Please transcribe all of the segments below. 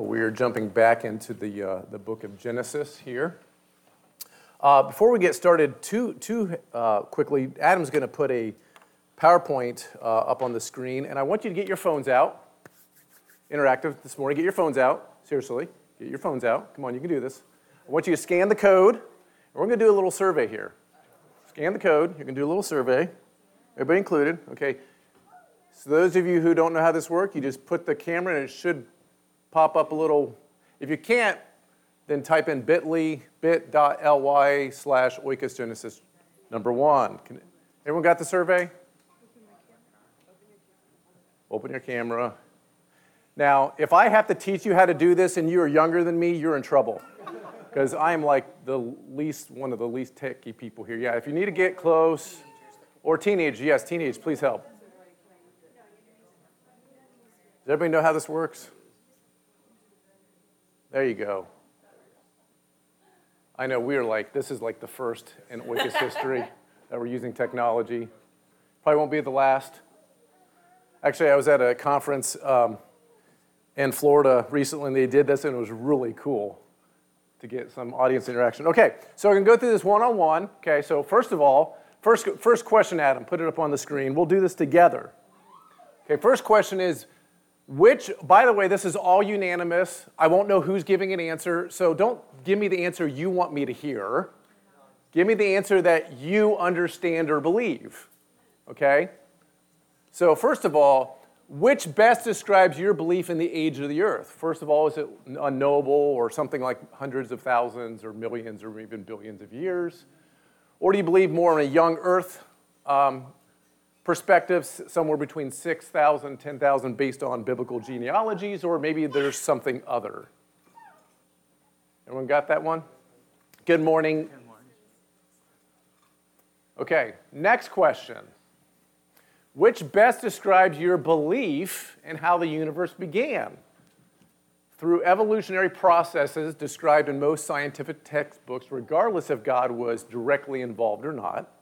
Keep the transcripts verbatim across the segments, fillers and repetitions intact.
We're jumping back into the uh, the book of Genesis here. Uh, before we get started, too too uh, quickly, Adam's going to put a PowerPoint uh, up on the screen, and I want you to get your phones out. Interactive this morning. Get your phones out. Seriously, get your phones out. Come on, you can do this. I want you to scan the code, and we're going to do a little survey here. Scan the code. You can do a little survey. Everybody included. Okay. So those of you who don't know how this works, you just put the camera, and it should pop up a little. If you can't, then type in bit.ly, bit.ly slash Oikos Genesis number one. Can, everyone got the survey? Open your camera. Now, if I have to teach you how to do this and you are younger than me, you're in trouble. Because I'm like the least, one of the least techie people here. Yeah, if you need to get close, or teenage, yes, teenage, please help. Does everybody know how this works? There you go. I know we're like, this is like the first in Oikos history that we're using technology. Probably won't be the last. Actually, I was at a conference um, in Florida recently, and they did this, and it was really cool to get some audience interaction. Okay, so we're going to go through this one-on-one. Okay, so first of all, first, first question, Adam, put it up on the screen. We'll do this together. Okay, first question is, which, by the way, this is all unanimous. I won't know who's giving an answer, so don't give me the answer you want me to hear. Give me the answer that you understand or believe, okay? So first of all, which best describes your belief in the age of the earth? First of all, is it unknowable or something like hundreds of thousands or millions or even billions of years? Or do you believe more in a young earth um, perspective, somewhere between six thousand, ten thousand based on biblical genealogies, or maybe there's something other? Everyone got that one? Good morning. Good morning. Okay, next question. Which best describes your belief in how the universe began? Through evolutionary processes described in most scientific textbooks, regardless if God was directly involved or not.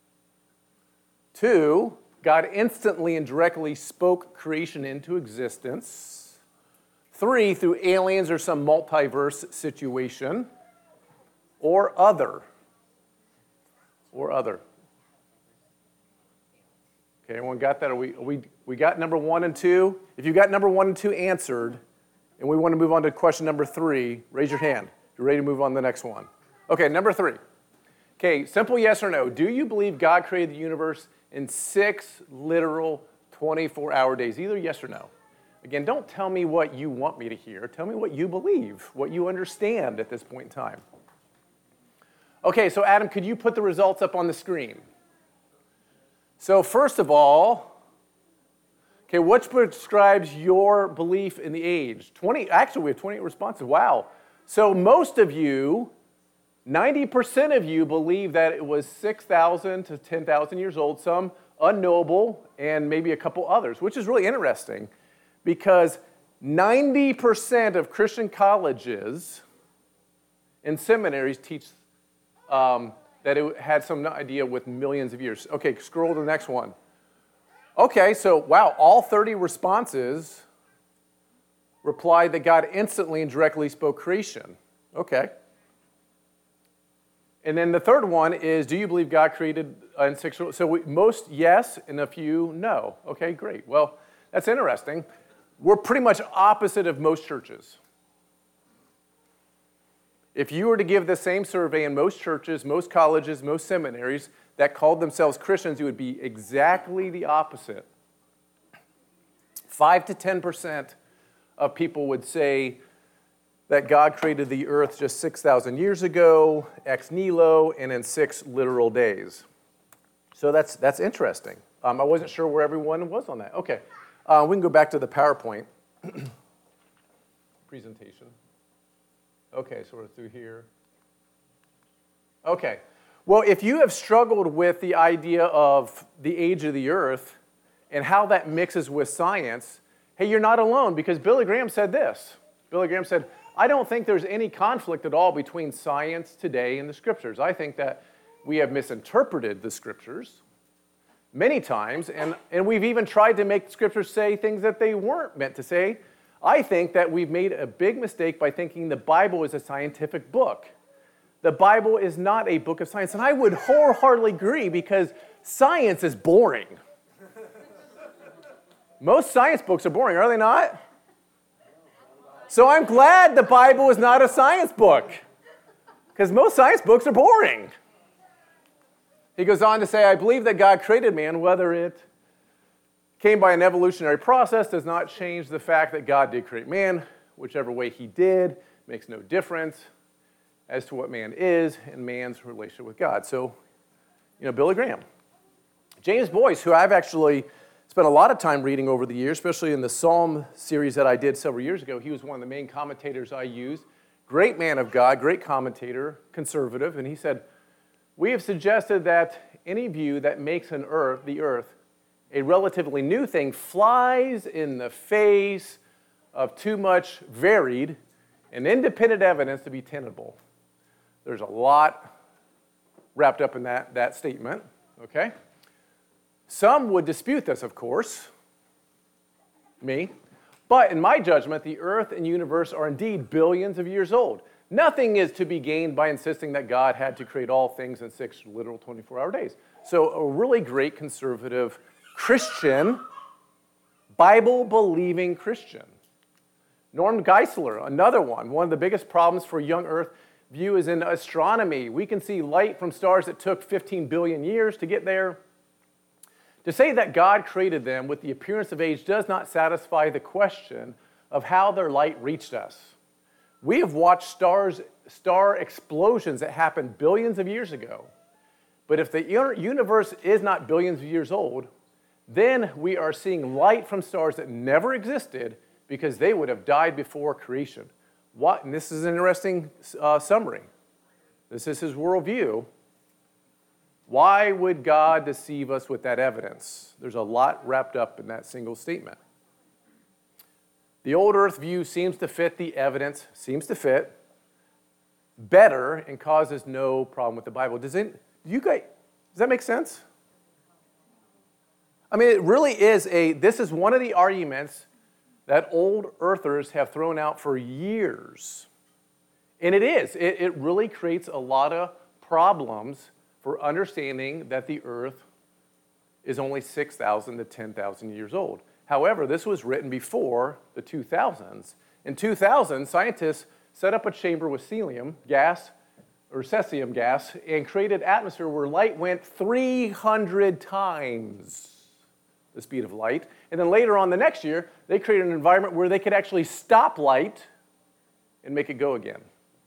Two, God instantly and directly spoke creation into existence. Three, through aliens or some multiverse situation. Or other. Or other. Okay, everyone got that? Are we, are we, we got number one and two? If you got number one and two answered, and we want to move on to question number three, raise your hand. You're ready to move on to the next one. Okay, number three. Okay, simple yes or no. Do you believe God created the universe in six literal twenty-four hour days? Either yes or no. Again, don't tell me what you want me to hear. Tell me what you believe, what you understand at this point in time. Okay, so Adam, could you put the results up on the screen? So first of all, okay, what describes your belief in the age? twenty, actually, we have twenty-eight responses. Wow. So most of you, ninety percent of you believe that it was six thousand to ten thousand years old, some unknowable, and maybe a couple others, which is really interesting because ninety percent of Christian colleges and seminaries teach um, that it had some idea with millions of years. Okay, scroll to the next one. Okay, so wow, all thirty responses replied that God instantly and directly spoke creation. Okay. And then the third one is, do you believe God created in six? So we, most yes, and a few no. Okay, great. Well, that's interesting. We're pretty much opposite of most churches. If you were to give the same survey in most churches, most colleges, most seminaries that called themselves Christians, it would be exactly the opposite. Five to ten percent of people would say that God created the earth just six thousand years ago, ex nihilo, and in six literal days. So that's that's interesting. Um, I wasn't sure where everyone was on that. Okay, uh, we can go back to the PowerPoint presentation. Okay, so we're through here. Okay, well, if you have struggled with the idea of the age of the earth and how that mixes with science, hey, you're not alone, because Billy Graham said this. Billy Graham said, I don't think there's any conflict at all between science today and the scriptures. I think that we have misinterpreted the scriptures many times, and, and we've even tried to make scriptures say things that they weren't meant to say. I think that we've made a big mistake by thinking the Bible is a scientific book. The Bible is not a book of science, and I would wholeheartedly agree because science is boring. Most science books are boring, are they not? So I'm glad the Bible is not a science book, because most science books are boring. He goes on to say, I believe that God created man, whether it came by an evolutionary process does not change the fact that God did create man. Whichever way he did makes no difference as to what man is and man's relationship with God. So, you know, Billy Graham. James Boyce, who I've actually spent a lot of time reading over the years, especially in the Psalm series that I did several years ago. He was one of the main commentators I used. Great man of God, great commentator, conservative. And he said, we have suggested that any view that makes an earth, the earth a relatively new thing flies in the face of too much varied and independent evidence to be tenable. There's a lot wrapped up in that, that statement, okay? Some would dispute this, of course, me, but in my judgment, the earth and universe are indeed billions of years old. Nothing is to be gained by insisting that God had to create all things in six literal twenty-four hour days. So a really great conservative Christian, Bible-believing Christian. Norm Geisler, another one. One of the biggest problems for young Earth view is in astronomy. We can see light from stars that took fifteen billion years to get there. To say that God created them with the appearance of age does not satisfy the question of how their light reached us. We have watched stars, star explosions that happened billions of years ago. But if the universe is not billions of years old, then we are seeing light from stars that never existed because they would have died before creation. What, and this is an interesting uh, summary. This is his worldview. Why would God deceive us with that evidence? There's a lot wrapped up in that single statement. The old earth view seems to fit the evidence, seems to fit better and causes no problem with the Bible. Does it, do you guys, does that make sense? I mean, it really is a, this is one of the arguments that old earthers have thrown out for years. And it is. It, it really creates a lot of problems for understanding that the earth is only six thousand to ten thousand years old. However, this was written before the two thousands. In two thousand, scientists set up a chamber with cesium gas, or cesium gas, and created atmosphere where light went three hundred times the speed of light. And then later on the next year, they created an environment where they could actually stop light and make it go again.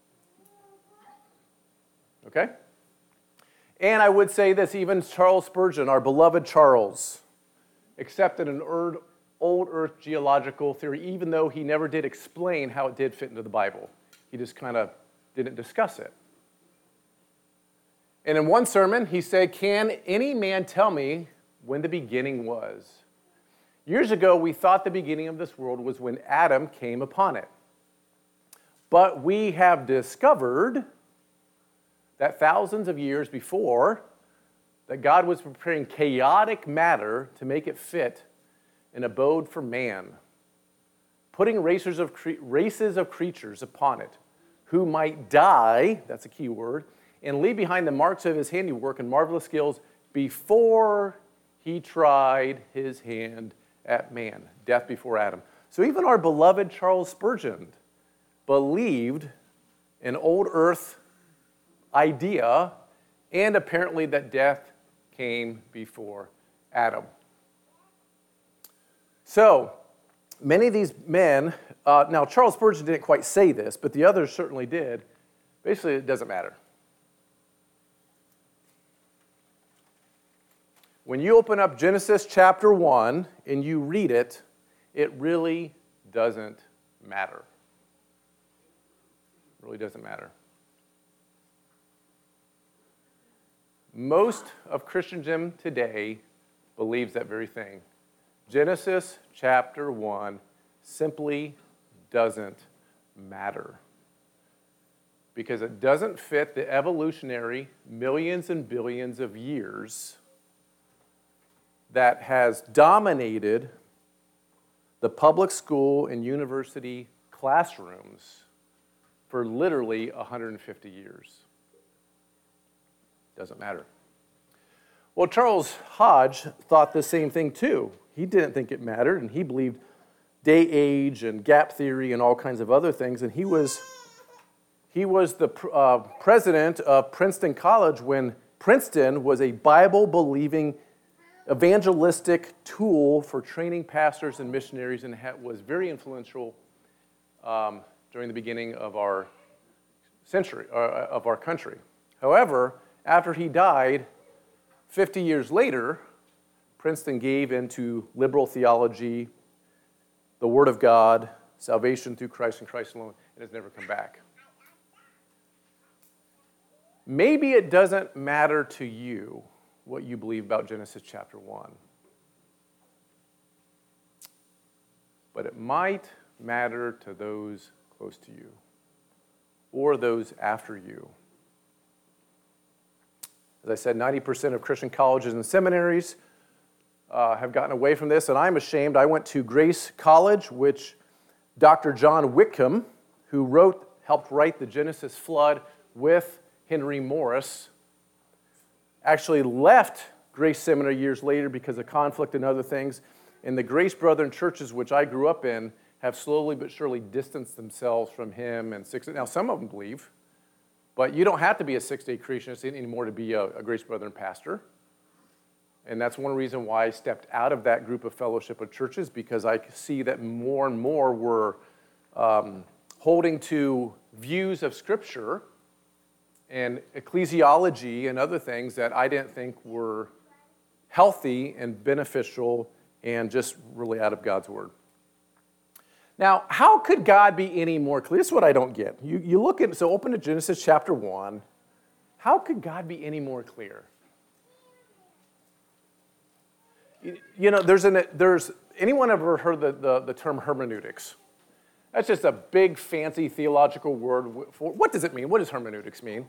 Okay? And I would say this, even Charles Spurgeon, our beloved Charles, accepted an old earth geological theory, even though he never did explain how it did fit into the Bible. He just kind of didn't discuss it. And in one sermon, he said, can any man tell me when the beginning was? Years ago, we thought the beginning of this world was when Adam came upon it. But we have discovered that thousands of years before, that God was preparing chaotic matter to make it fit an abode for man, putting races of, cre- races of creatures upon it, who might die, that's a key word, and leave behind the marks of his handiwork and marvelous skills before he tried his hand at man, death before Adam. So even our beloved Charles Spurgeon believed an old earth idea, and apparently that death came before Adam. So, many of these men, uh, now Charles Spurgeon didn't quite say this, but the others certainly did. Basically, it doesn't matter. When you open up Genesis chapter one and you read it, it really doesn't matter. It really doesn't matter. Most of Christendom today believes that very thing. Genesis chapter one simply doesn't matter because it doesn't fit the evolutionary millions and billions of years that has dominated the public school and university classrooms for literally one hundred fifty years. Doesn't matter. Well, Charles Hodge thought the same thing too. He didn't think it mattered, and he believed day age and gap theory and all kinds of other things, and he was he was the uh, president of Princeton College when Princeton was a Bible-believing evangelistic tool for training pastors and missionaries, and was very influential um, during the beginning of our century, uh, of our country. However, after he died, fifty years later, Princeton gave into liberal theology, the Word of God, salvation through Christ and Christ alone, and has never come back. Maybe it doesn't matter to you what you believe about Genesis chapter one. But it might matter to those close to you or those after you. As I said, ninety percent of Christian colleges and seminaries uh, have gotten away from this, and I'm ashamed. I went to Grace College, which Doctor John Whitcomb, who wrote, helped write the Genesis flood with Henry Morris, actually left Grace Seminary years later because of conflict and other things. And the Grace Brethren churches, which I grew up in, have slowly but surely distanced themselves from him. And six, now, some of them believe, but you don't have to be a six-day creationist anymore to be a, a Grace Brethren pastor. And that's one reason why I stepped out of that group of fellowship of churches, because I see that more and more were um, holding to views of Scripture and ecclesiology and other things that I didn't think were healthy and beneficial and just really out of God's Word. Now, how could God be any more clear? This is what I don't get. You, you look at, so open to Genesis chapter one. How could God be any more clear? You, you know, there's an, there's, anyone ever heard the, the, the term hermeneutics? That's just a big, fancy theological word. For, what does it mean? What does hermeneutics mean?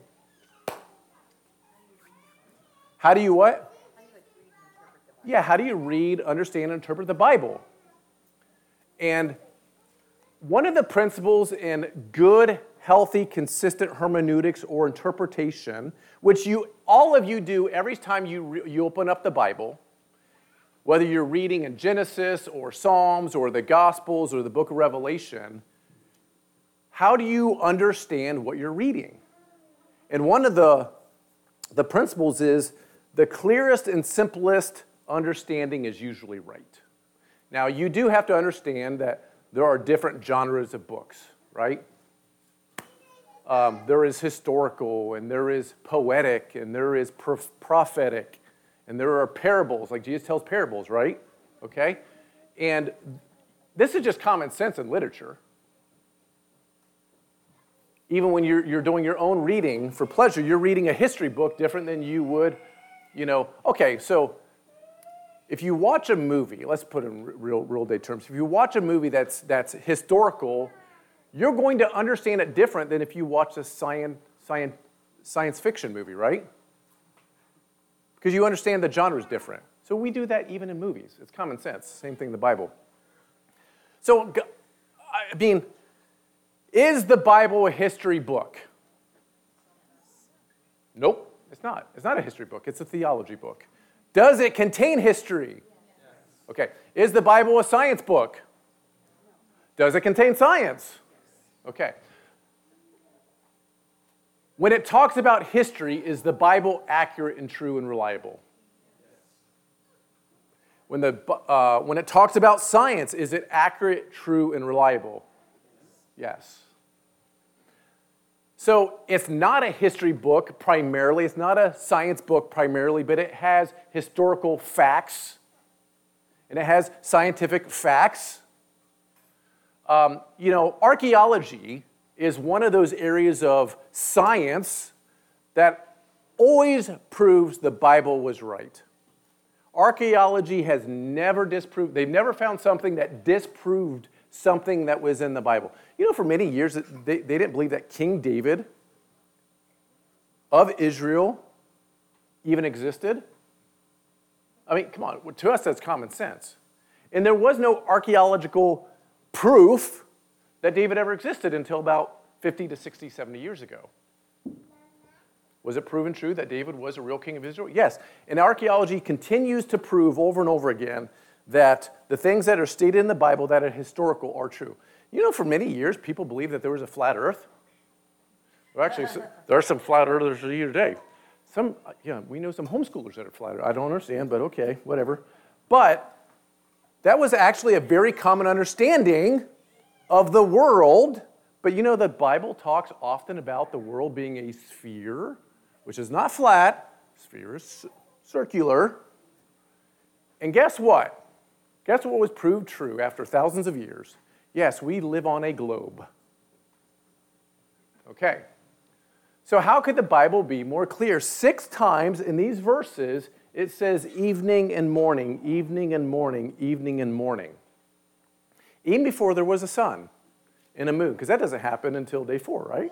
How do you what? Yeah, how do you read, understand, and interpret the Bible? And one of the principles in good, healthy, consistent hermeneutics or interpretation, which you all of you do every time you, re, you open up the Bible, whether you're reading in Genesis or Psalms or the Gospels or the book of Revelation, how do you understand what you're reading? And one of the, the principles is the clearest and simplest understanding is usually right. Now, you do have to understand that there are different genres of books, right? Um, there is historical, and there is poetic, and there is prof- prophetic, and there are parables, like Jesus tells parables, right? Okay? And this is just common sense in literature. Even when you're, you're doing your own reading for pleasure, you're reading a history book different than you would, you know. Okay, so if you watch a movie, let's put it in real, real day terms. If you watch a movie that's, that's historical, you're going to understand it different than if you watch a science, science, science fiction movie, right? Because you understand the genre is different. So we do that even in movies. It's common sense. Same thing in the Bible. So, I mean, is the Bible a history book? Nope, it's not. It's not a history book. It's a theology book. Does it contain history? Okay. Is the Bible a science book? Does it contain science? Okay. When it talks about history, is the Bible accurate and true and reliable? When, the, uh, when it talks about science, is it accurate, true, and reliable? Yes. So it's not a history book primarily. It's not a science book primarily, but it has historical facts, and it has scientific facts. Um, you know, archaeology is one of those areas of science that always proves the Bible was right. Archaeology has never disproved, they've never found something that disproved something that was in the Bible. You know, for many years, they, they didn't believe that King David of Israel even existed. I mean, come on, to us that's common sense. And there was no archaeological proof that David ever existed until about fifty to sixty, seventy years ago. Was it proven true that David was a real king of Israel? Yes. And archaeology continues to prove over and over again that the things that are stated in the Bible that are historical are true. You know, for many years, people believed that there was a flat earth. Well, actually, there are some flat earthers here today. Some, yeah, we know some homeschoolers that are flat earth. I don't understand, but okay, whatever. But that was actually a very common understanding of the world. But you know, the Bible talks often about the world being a sphere, which is not flat. Sphere is circular. And guess what? Guess what was proved true after thousands of years? Yes, we live on a globe. Okay. So how could the Bible be more clear? Six times in these verses, it says evening and morning, evening and morning, evening and morning. Even before there was a sun and a moon, because that doesn't happen until day four, right?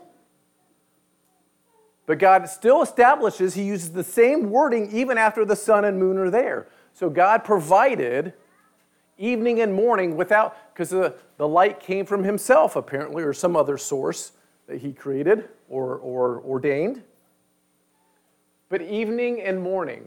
But God still establishes, he uses the same wording even after the sun and moon are there. So God provided evening and morning without, because the, the light came from himself apparently, or some other source that he created or, or ordained. But evening and morning.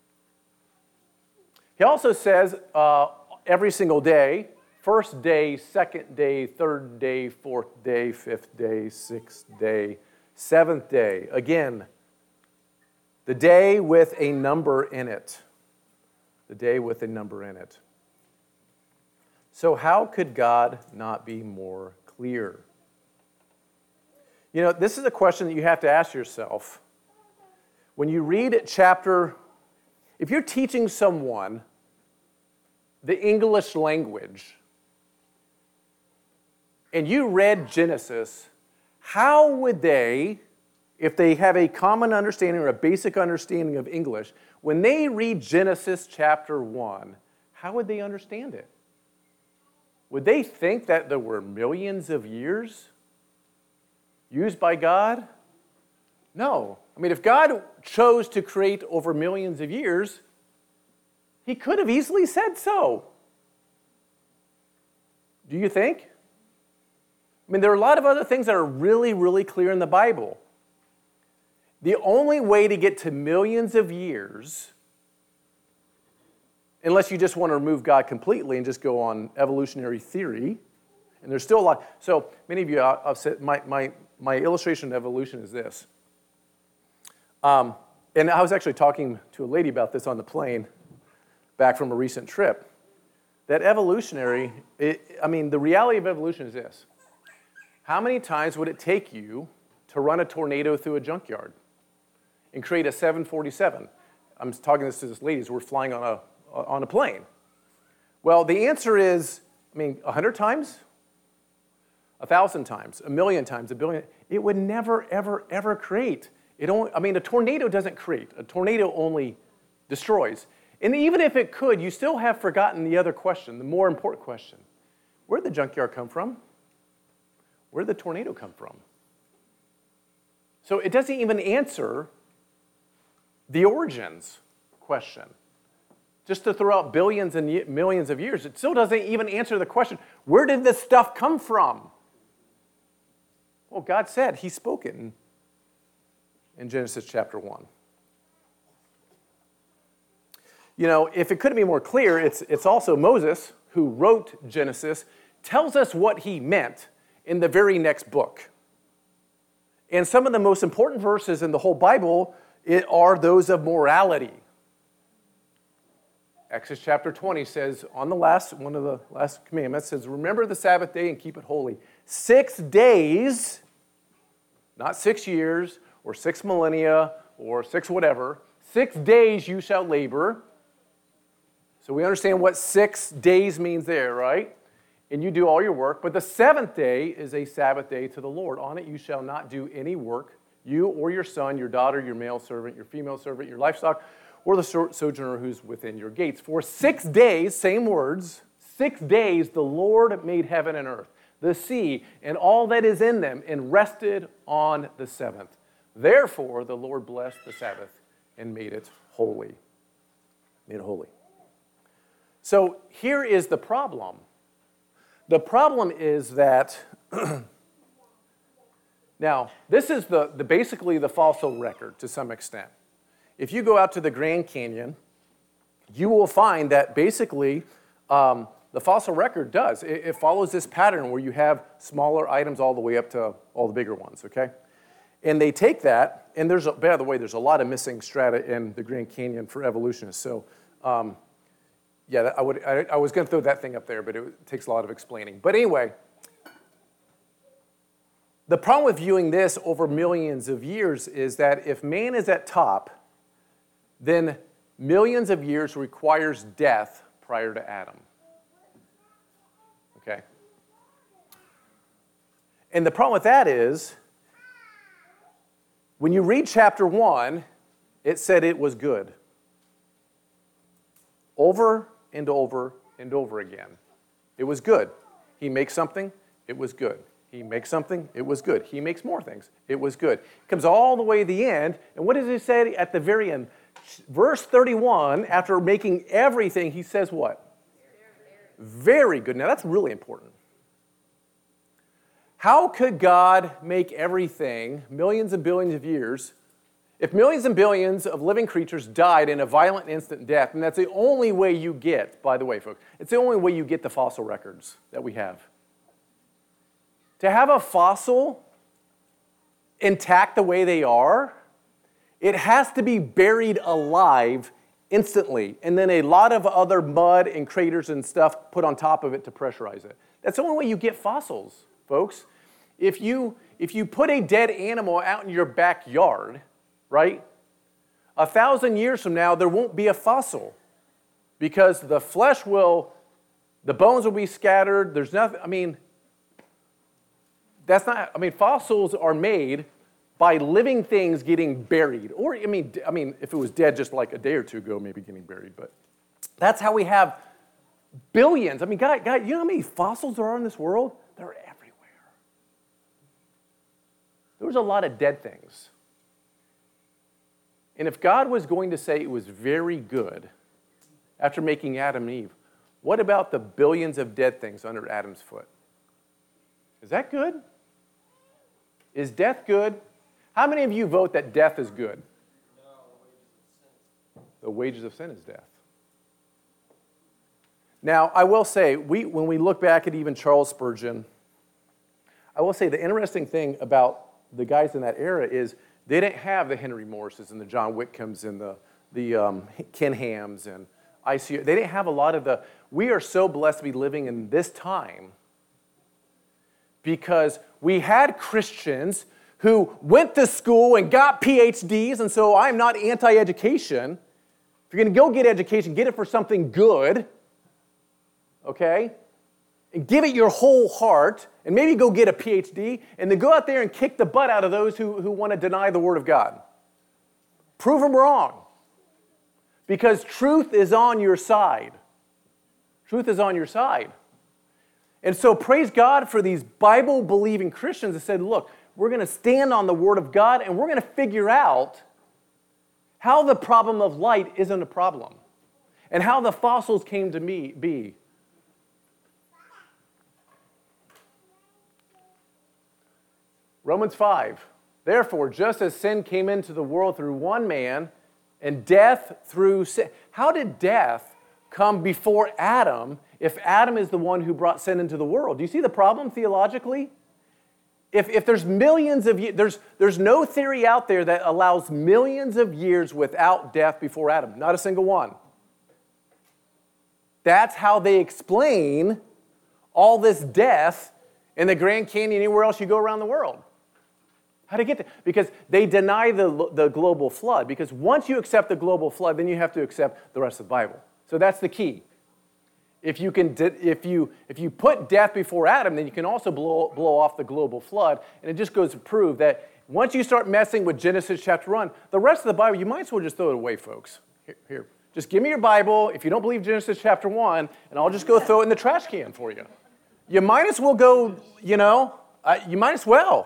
He also says uh, every single day, first day, second day, third day, fourth day, fifth day, sixth day, seventh day. Again, the day with a number in it. The day with a number in it. So how could God not be more clear? You know, this is a question that you have to ask yourself. When you read chapter, if you're teaching someone the English language, and you read Genesis, how would they, if they have a common understanding or a basic understanding of English, when they read Genesis chapter one, how would they understand it? Would they think that there were millions of years used by God? No. I mean, if God chose to create over millions of years, he could have easily said so. Do you think? I mean, there are a lot of other things that are really, really clear in the Bible. The only way to get to millions of years, unless you just want to remove God completely and just go on evolutionary theory, and there's still a lot. So many of you, I've said, my, my, my illustration of evolution is this. Um, and I was actually talking to a lady about this on the plane back from a recent trip. That evolutionary, it, I mean, the reality of evolution is this. How many times would it take you to run a tornado through a junkyard and create a seven forty-seven? I'm talking this to this lady as we're flying on a, on a plane. Well, the answer is, I mean, a hundred times? A thousand times, a million times, a billion. It would never, ever, ever create. It only, I mean, a tornado doesn't create. A tornado only destroys. And even if it could, you still have forgotten the other question, the more important question. Where did the junkyard come from? Where did the tornado come from? So it doesn't even answer the origins question. Just to throw out billions and millions of years, it still doesn't even answer the question, where did this stuff come from? Well, God said, he spoke it in, in Genesis chapter one. You know, if it couldn't be more clear, it's, it's also Moses, who wrote Genesis, tells us what he meant in the very next book. And some of the most important verses in the whole Bible it are those of morality. Exodus chapter twenty says, on the last, one of the last commandments says, remember the Sabbath day and keep it holy. Six days, not six years, or six millennia, or six whatever, six days you shall labor. So we understand what six days means there, right? And you do all your work. But the seventh day is a Sabbath day to the Lord. On it you shall not do any work, you or your son, your daughter, your male servant, your female servant, your livestock, or the sojourner who's within your gates. For six days, same words, six days the Lord made heaven and earth, the sea, and all that is in them, and rested on the seventh. Therefore the Lord blessed the Sabbath and made it holy. Made it holy. So here is the problem. The problem is that, now, this is the, the basically the fossil record to some extent. If you go out to the Grand Canyon, you will find that basically um, the fossil record does. It, it follows this pattern where you have smaller items all the way up to all the bigger ones, okay? And they take that, and there's, a, by the way, there's a lot of missing strata in the Grand Canyon for evolutionists. So, um, yeah, that, I, would, I, I was going to throw that thing up there, but it takes a lot of explaining. But anyway, the problem with viewing this over millions of years is that if man is at top, then millions of years requires death prior to Adam. Okay? And the problem with that is, when you read chapter one, it said it was good. Over and over and over again. It was good. He makes something, it was good. He makes something, it was good. He makes more things, it was good. It comes all the way to the end, and what does he say at the very end? Verse thirty-one, after making everything, he says what? Very good. Now that's really important. How could God make everything, millions and billions of years, if millions and billions of living creatures died in a violent instant death, and that's the only way you get, by the way, folks, it's the only way you get the fossil records that we have. To have a fossil intact the way they are, it has to be buried alive instantly, and then a lot of other mud and craters and stuff put on top of it to pressurize it. That's the only way you get fossils, folks. If you, if you put a dead animal out in your backyard, right, a thousand years from now, there won't be a fossil because the flesh will, the bones will be scattered. There's nothing, I mean, that's not, I mean, fossils are made by living things getting buried. Or, I mean, I mean, if it was dead just like a day or two ago, maybe getting buried. But that's how we have billions. I mean, God, God, you know how many fossils there are in this world? They're everywhere. There was a lot of dead things. And if God was going to say it was very good after making Adam and Eve, what about the billions of dead things under Adam's foot? Is that good? Is death good? How many of you vote that death is good? No, the wages of sin is death. Now, I will say, we, when we look back at even Charles Spurgeon, I will say the interesting thing about the guys in that era is they didn't have the Henry Morrises and the John Whitcombs and the, the um, Ken Hams and I C U. They didn't have a lot of the, we are so blessed to be living in this time because we had Christians who went to school and got P H Ds, and so I'm not anti-education. If you're going to go get education, get it for something good, okay? And give it your whole heart, and maybe go get a P H D, and then go out there and kick the butt out of those who, who want to deny the Word of God. Prove them wrong. Because truth is on your side. Truth is on your side. And so praise God for these Bible-believing Christians that said, look, we're going to stand on the Word of God, and we're going to figure out how the problem of light isn't a problem, and how the fossils came to me, be. Romans five, therefore, just as sin came into the world through one man, and death through sin. How did death come before Adam if Adam is the one who brought sin into the world? Do you see the problem theologically? If, if there's millions of years, there's, there's no theory out there that allows millions of years without death before Adam. Not a single one. That's how they explain all this death in the Grand Canyon, anywhere else you go around the world. How to get there? Because they deny the, the global flood. Because once you accept the global flood, then you have to accept the rest of the Bible. So that's the key. If you can, if you if you put death before Adam, then you can also blow blow off the global flood. And it just goes to prove that once you start messing with Genesis chapter one, the rest of the Bible, you might as well just throw it away, folks. Here, here. Just give me your Bible if you don't believe Genesis chapter one, and I'll just go throw it in the trash can for you. You might as well go, you know, uh, you might as well.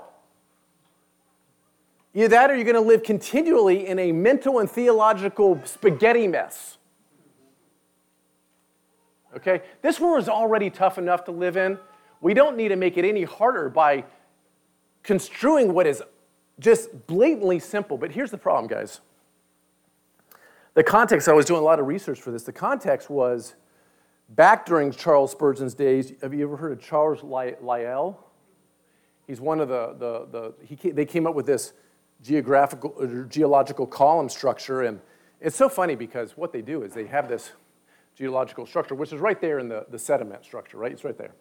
Either that or you're going to live continually in a mental and theological spaghetti mess. Okay? This world is already tough enough to live in. We don't need to make it any harder by construing what is just blatantly simple. But here's the problem, guys. The context, I was doing a lot of research for this. The context was back during Charles Spurgeon's days. Have you ever heard of Charles Lyell? He's one of the, the, the he came, they came up with this geographical, or geological column structure. And it's so funny because what they do is they have this geological structure, which is right there in the, the sediment structure, right? It's right there.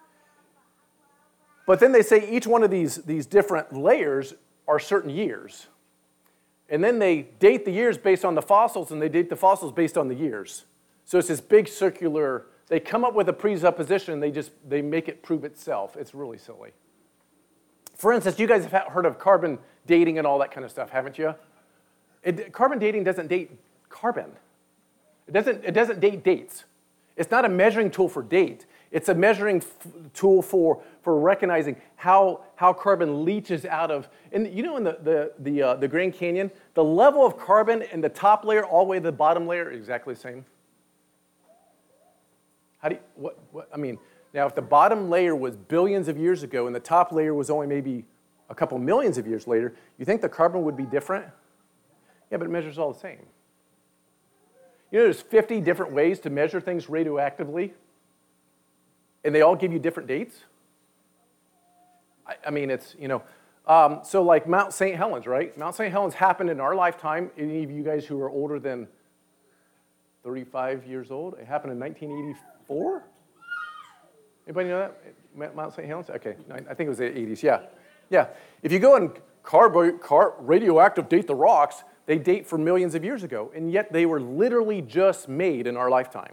But then they say each one of these, these different layers are certain years. And then they date the years based on the fossils, and they date the fossils based on the years. So it's this big circular, they come up with a presupposition, and they just, they make it prove itself. It's really silly. For instance, you guys have heard of carbon dating and all that kind of stuff, haven't you? It, carbon dating doesn't date carbon. It doesn't, it doesn't date dates. It's not a measuring tool for date. It's a measuring f- tool for, for recognizing how, how carbon leaches out of, and you know in the, the, the, uh, the Grand Canyon, the level of carbon in the top layer all the way to the bottom layer is exactly the same. How do you, what, what, I mean, now if the bottom layer was billions of years ago and the top layer was only maybe a couple millions of years later, you think the carbon would be different? Yeah, but it measures all the same. You know there's fifty different ways to measure things radioactively? And they all give you different dates? I, I mean, it's, you know, um, so like Mount Saint Helens, right? Mount Saint Helens happened in our lifetime. Any of you guys who are older than thirty-five years old, it happened in nineteen eighty-four? Anybody know that? Mount Saint Helens? Okay, I think it was the eighties, yeah. Yeah, if you go and carbo, car, radioactive date the rocks, they date for millions of years ago, and yet they were literally just made in our lifetime.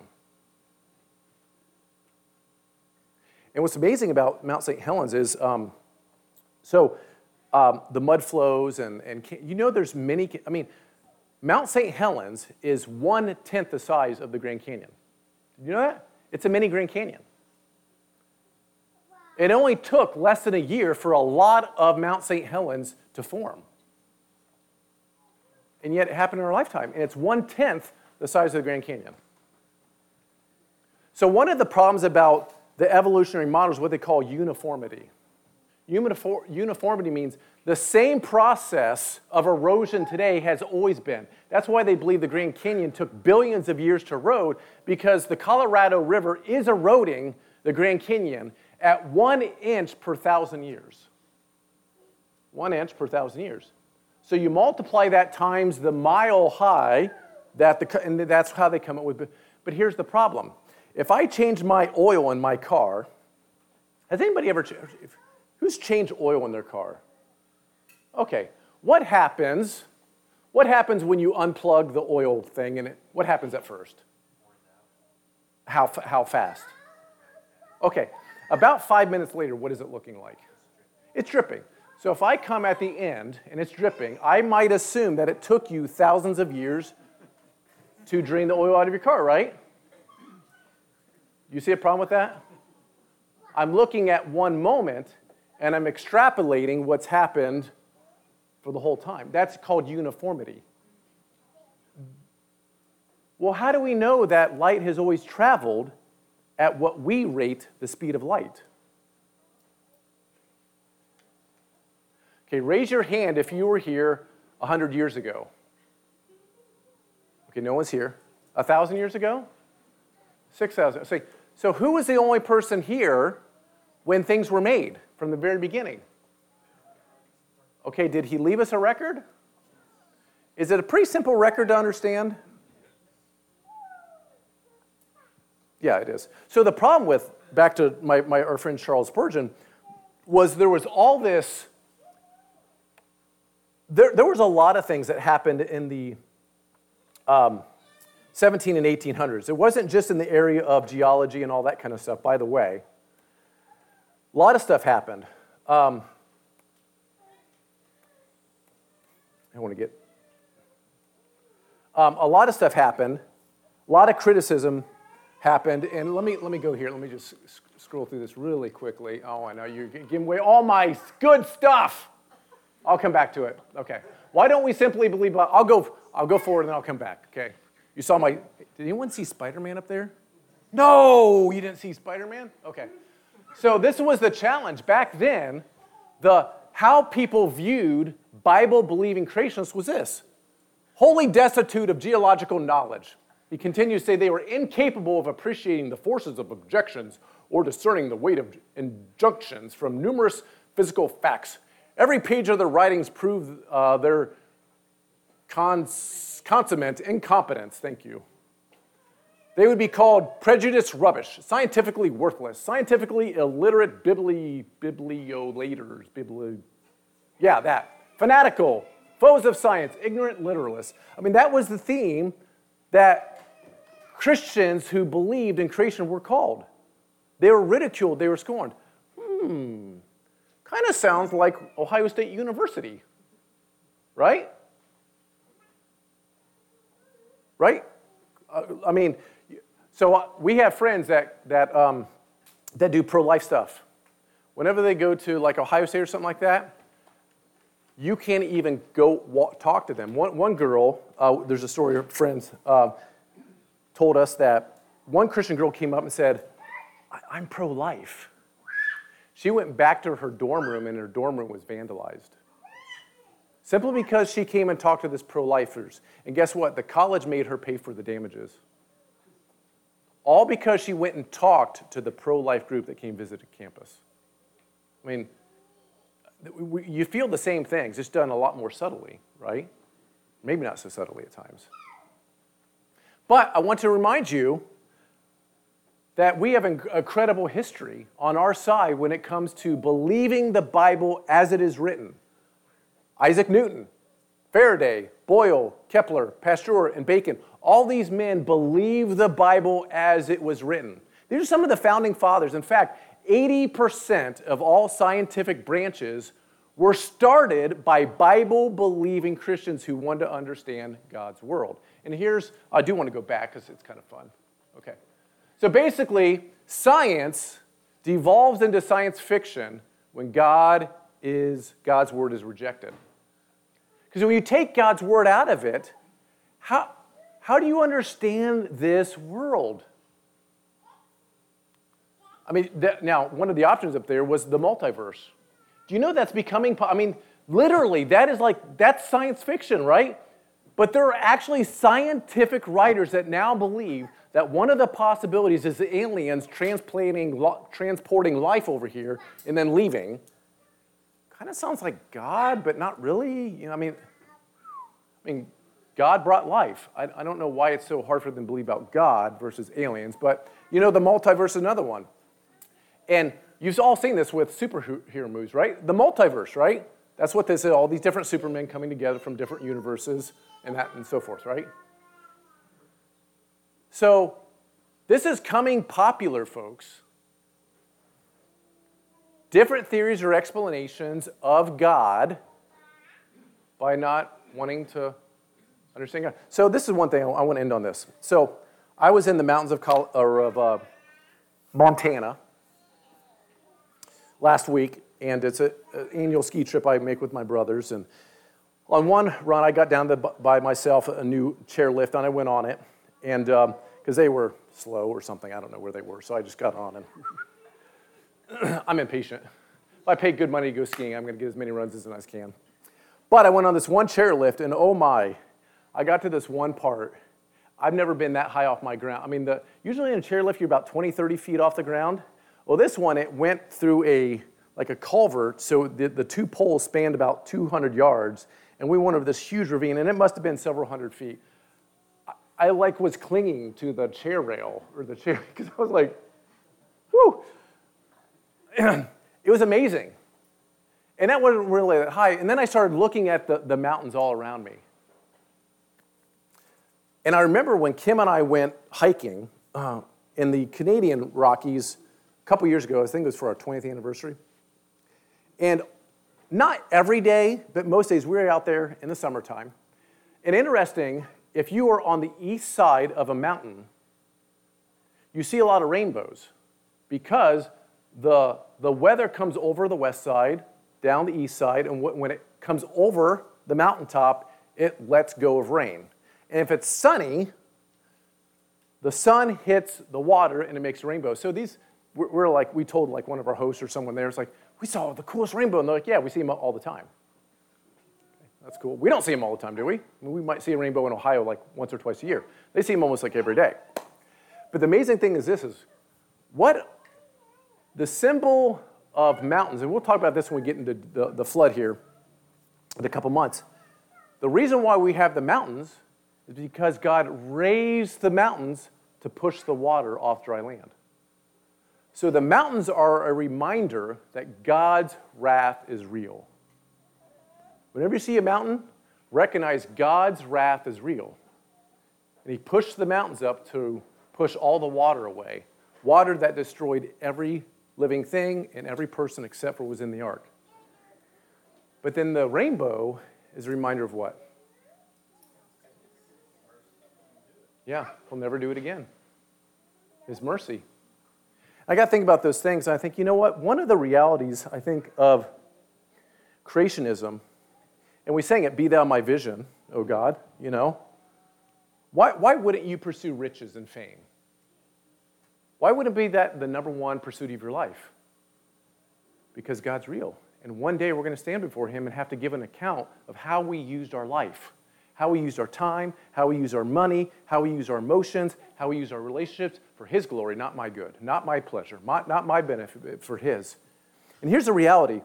And what's amazing about Mount Saint Helens is, um, so um, the mud flows, and, and you know there's many, I mean, Mount Saint Helens is one-tenth the size of the Grand Canyon. Did you know that? It's a mini Grand Canyon. It only took less than a year for a lot of Mount Saint Helens to form. And yet it happened in our lifetime, and it's one-tenth the size of the Grand Canyon. So one of the problems about the evolutionary model is what they call uniformity. Uniformity means the same process of erosion today has always been. That's why they believe the Grand Canyon took billions of years to erode, because the Colorado River is eroding the Grand Canyon at one inch per thousand years. One inch per thousand years. So you multiply that times the mile high, that the, and that's how they come up with. But here's the problem. If I change my oil in my car, has anybody ever, who's changed oil in their car? Okay, what happens, what happens when you unplug the oil thing, and it, what happens at first? How, how fast? Okay, about five minutes later, what is it looking like? It's dripping. So if I come at the end and it's dripping, I might assume that it took you thousands of years to drain the oil out of your car, right? You see a problem with that? I'm looking at one moment, and I'm extrapolating what's happened for the whole time. That's called uniformity. Well, how do we know that light has always traveled at what we rate the speed of light? Okay, raise your hand if you were here one hundred years ago. Okay, no one's here. one thousand years ago? six thousand. So, so who was the only person here when things were made from the very beginning? Okay, did he leave us a record? Is it a pretty simple record to understand? Yeah, it is. So the problem with, back to my, my our friend Charles Spurgeon, was there was all this, there, there was a lot of things that happened in the um, seventeen and eighteen hundreds. It wasn't just in the area of geology and all that kind of stuff, by the way. A lot of stuff happened. Um, I want to get... Um, a lot of stuff happened. A lot of criticism happened. And let me let me go here. Let me just sc- scroll through this really quickly. Oh, I know. You're giving away all my good stuff. I'll come back to it. Okay. Why don't we simply believe... I'll go, I'll go forward and then I'll come back. Okay. You saw my... Did anyone see Spider-Man up there? No, you didn't see Spider-Man? Okay. So this was the challenge. Back then, the how people viewed Bible-believing creationists was this: wholly destitute of geological knowledge. He continues to say they were incapable of appreciating the forces of objections or discerning the weight of injunctions from numerous physical facts. Every page of their writings proved uh, their cons- consummate incompetence. Thank you. They would be called prejudiced rubbish, scientifically worthless, scientifically illiterate bibli, bibliolators, bibli, yeah, that. Fanatical, foes of science, ignorant literalists. I mean, that was the theme that Christians who believed in creation were called. They were ridiculed, they were scorned. Hmm, kind of sounds like Ohio State University, right? Right? Uh, I mean, so uh, we have friends that, that, um, that do pro-life stuff. Whenever they go to like Ohio State or something like that, you can't even go walk, talk to them. One, one girl, uh, there's a story, her friends uh, told us that one Christian girl came up and said, I'm pro-life. She went back to her dorm room and her dorm room was vandalized. Simply because she came and talked to this pro-lifers. And guess what? The college made her pay for the damages. All because she went and talked to the pro-life group that came visit campus. I mean, you feel the same things, it's done a lot more subtly, right? Maybe not so subtly at times. But I want to remind you that we have an incredible history on our side when it comes to believing the Bible as it is written. Isaac Newton, Faraday, Boyle, Kepler, Pasteur, and Bacon, all these men believed the Bible as it was written. These are some of the founding fathers. In fact, eighty percent of all scientific branches were started by Bible-believing Christians who wanted to understand God's world. And here's, I do want to go back because it's kind of fun. Okay. So basically, science devolves into science fiction when God is, God's word is rejected. Because when you take God's word out of it, how, how do you understand this world? I mean, that, now, one of the options up there was the multiverse. Do you know that's becoming, I mean, literally, that is like, that's science fiction, right? But there are actually scientific writers that now believe that one of the possibilities is the aliens transplanting, transporting life over here and then leaving. Kind of sounds like God, but not really. You know, I mean, I mean, God brought life. I, I don't know why it's so hard for them to believe about God versus aliens, but you know, the multiverse is another one. And you've all seen this with superhero movies, right? The multiverse, right? That's what this is, all these different supermen coming together from different universes and that and so forth, right? So this is coming popular, folks. Different theories or explanations of God by not wanting to understand God. So this is one thing, I want to end on this. So I was in the mountains of, Col- or of uh, Montana last week, and it's an annual ski trip I make with my brothers. And on one run, I got down to buy myself a new chairlift, and I went on it, and because um, they were slow or something, I don't know where they were, so I just got on, and I'm impatient. If I pay good money to go skiing, I'm going to get as many runs as I can. But I went on this one chairlift, and oh my, I got to this one part. I've never been that high off my ground. I mean, the, usually in a chairlift, you're about twenty, thirty feet off the ground. Well, this one, it went through a like a culvert, so the, the two poles spanned about two hundred yards, and we went over this huge ravine, and it must have been several hundred feet. I, I like was clinging to the chair rail, or the chair, because I was like, whoo. It was amazing. And that wasn't really that high. And then I started looking at the, the mountains all around me. And I remember when Kim and I went hiking uh, in the Canadian Rockies a couple years ago, I think it was for our twentieth anniversary. And not every day, but most days we were out there in the summertime. And interesting, if you are on the east side of a mountain, you see a lot of rainbows because the, the weather comes over the west side, down the east side, and when it comes over the mountaintop, it lets go of rain. And if it's sunny, the sun hits the water and it makes a rainbow. So these, we're, we're like, we told like one of our hosts or someone there, it's like, we saw the coolest rainbow. And they're like, yeah, we see them all the time. Okay, that's cool. We don't see them all the time, do we? I mean, we might see a rainbow in Ohio like once or twice a year. They see them almost like every day. But the amazing thing is this, is what the symbol of mountains, and we'll talk about this when we get into the, the flood here in a couple months. The reason why we have the mountains is because God raised the mountains to push the water off dry land. So the mountains are a reminder that God's wrath is real. Whenever you see a mountain, recognize God's wrath is real. And he pushed the mountains up to push all the water away, water that destroyed every living thing and every person except for what was in the ark. But then the rainbow is a reminder of what? Yeah, he'll never do it again. His mercy. I got to think about those things, and I think, you know what? One of the realities, I think, of creationism, and we sang it, be thou my vision, O God, you know. Why, why wouldn't you pursue riches and fame? Why wouldn't it be that the number one pursuit of your life? Because God's real. And one day we're going to stand before him and have to give an account of how we used our life, how we used our time, how we used our money, how we used our emotions, how we used our relationships for his glory, not my good, not my pleasure, not, not my benefit, for his. And here's the reality.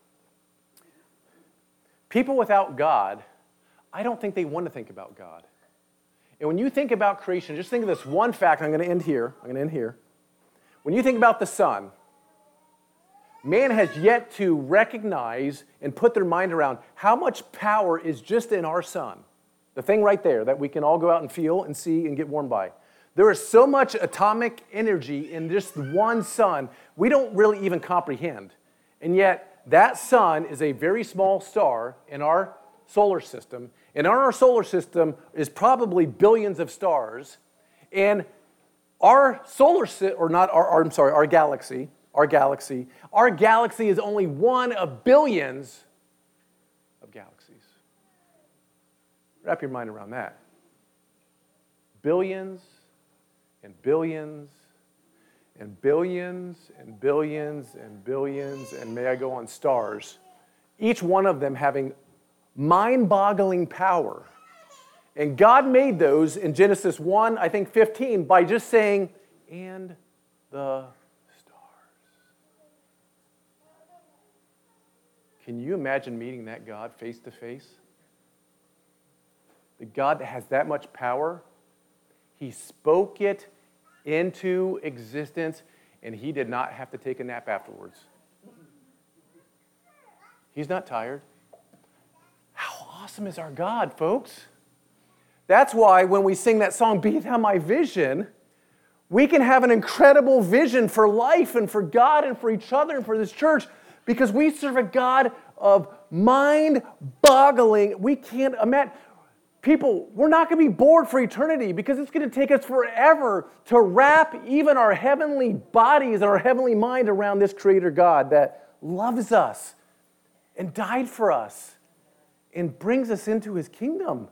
People without God, I don't think they want to think about God. And when you think about creation, just think of this one fact. I'm going to end here. I'm going to end here. When you think about the sun, man has yet to recognize and put their mind around how much power is just in our sun. The thing right there that we can all go out and feel and see and get warmed by. There is so much atomic energy in just one sun, we don't really even comprehend. And yet, that sun is a very small star in our solar system. And our solar system is probably billions of stars. And our solar system, or not our, our, I'm sorry, our galaxy, our galaxy, our galaxy is only one of billions of galaxies. Wrap your mind around that. Billions and billions and billions and billions and billions, and may I go on, stars, each one of them having mind-boggling power. And God made those in Genesis one, I think fifteen, by just saying, and the stars. Can you imagine meeting that God face to face? The God that has that much power, he spoke it into existence, and he did not have to take a nap afterwards. He's not tired. How awesome is our God, folks? That's why when we sing that song, Be Thou My Vision, we can have an incredible vision for life and for God and for each other and for this church, because we serve a God of mind-boggling. We can't imagine. People, we're not going to be bored for eternity, because it's going to take us forever to wrap even our heavenly bodies and our heavenly mind around this Creator God that loves us and died for us and brings us into his kingdom.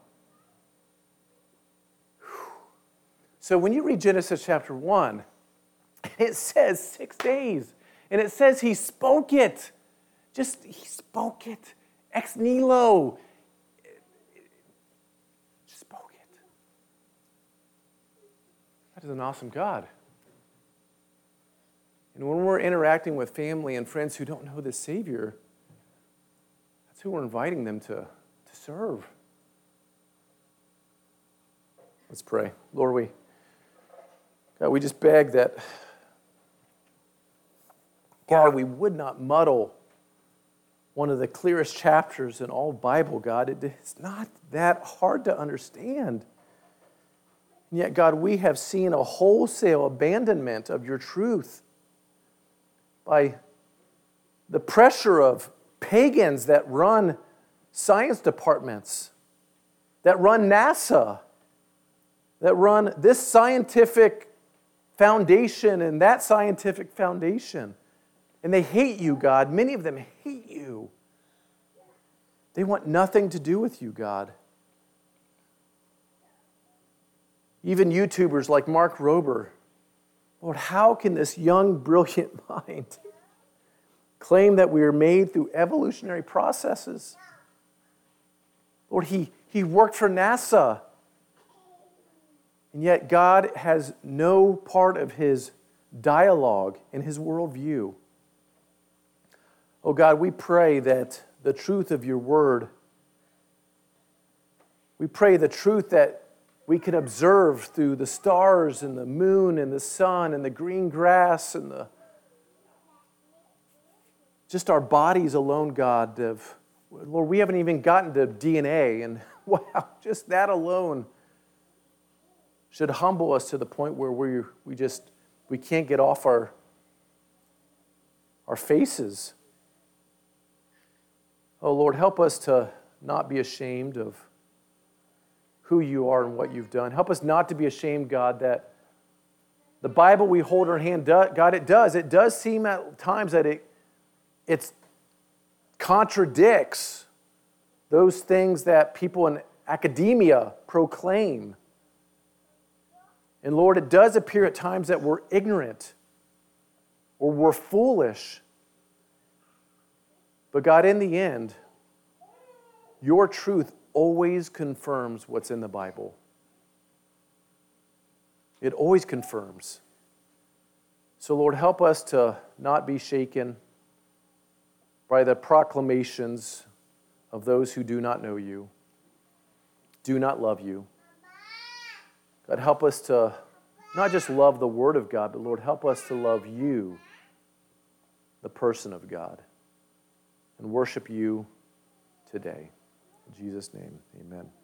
Whew. So when you read Genesis chapter one, it says six days, and it says he spoke it. Just, he spoke it. Ex nihilo. Is an awesome God. And when we're interacting with family and friends who don't know the Savior, that's who we're inviting them to, to serve. Let's pray. Lord, we, God, we just beg that, God, we would not muddle one of the clearest chapters in all Bible, God. It, it's not that hard to understand. And yet, God, we have seen a wholesale abandonment of your truth by the pressure of pagans that run science departments, that run NASA, that run this scientific foundation and that scientific foundation. And they hate you, God. Many of them hate you. They want nothing to do with you, God. even YouTubers like Mark Rober. Lord, how can this young, brilliant mind claim that we are made through evolutionary processes? Lord, he, he worked for NASA, and yet God has no part of his dialogue in his worldview. Oh God, we pray that the truth of your word, we pray the truth that we can observe through the stars and the moon and the sun and the green grass and the just our bodies alone, God. Of, Lord, we haven't even gotten to D N A, and wow, just that alone should humble us to the point where we we just we can't get off our our faces. Oh Lord, help us to not be ashamed of who you are and what you've done. Help us not to be ashamed, God, that the Bible we hold in our hand, God, it does. It does seem at times that it it contradicts those things that people in academia proclaim. And Lord, it does appear at times that we're ignorant or we're foolish. But God, in the end, your truth always confirms what's in the Bible. It always confirms. So Lord, help us to not be shaken by the proclamations of those who do not know you, do not love you. God, help us to not just love the Word of God, but Lord, help us to love you, the person of God, and worship you today. In Jesus' name, amen.